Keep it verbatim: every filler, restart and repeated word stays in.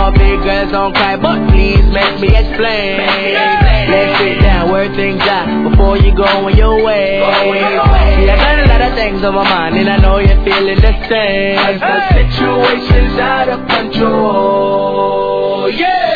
all big girls don't cry, but please make me explain. Let's sit down, work things out before you go on your way. See, I got a lot of things on my mind, and I know you're feeling the same. The situation's out of control. Yeah.